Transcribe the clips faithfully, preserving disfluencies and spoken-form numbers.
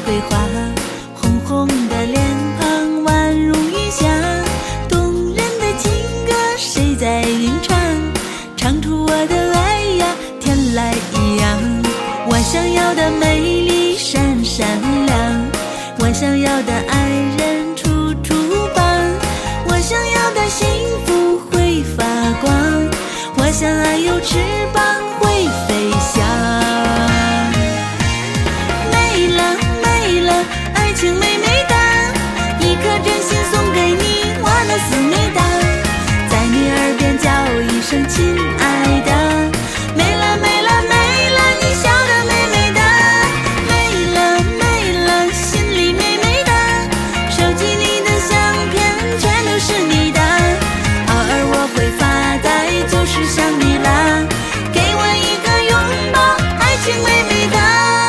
瑰花，红红的脸庞宛如云霞，动人的情歌谁在吟唱，唱出我的爱呀天籁一样。我想要的美丽闪闪亮，我想要的爱人处处伴，我想要的幸福会发光，我想爱有翅膀会飞翔。没了没了，爱情美美哒，一颗真心送给你，我的思密达，在你耳边叫一声亲爱的，没了没了没了，你笑得美美的，没了没了，心里美美的，手机里的相片全都是你的，偶尔我会发呆，就是想你啦，给我一个拥抱，爱情美美的。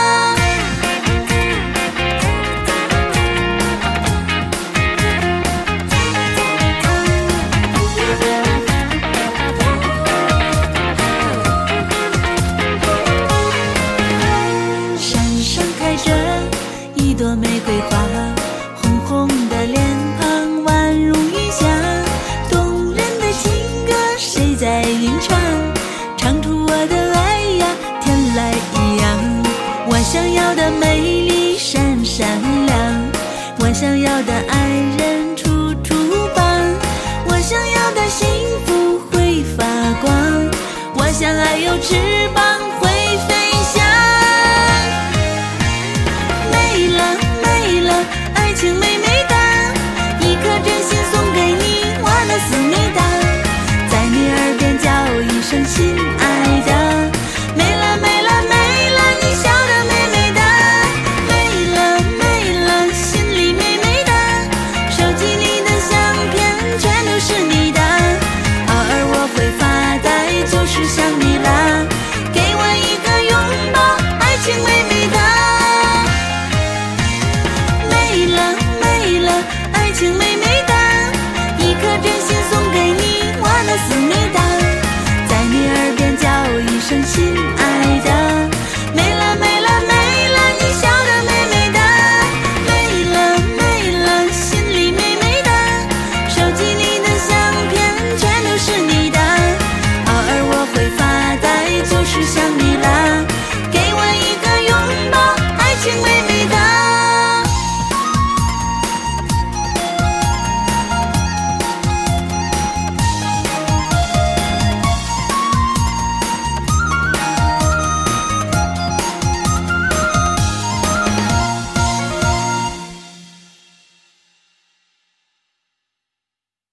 一朵玫瑰花，红红的脸庞宛如云霞，动人的情歌谁在吟唱，唱出我的爱呀天籁一样。我想要的美丽闪闪亮，我想要的爱人处处伴，我想要的幸福会发光，我想爱有翅膀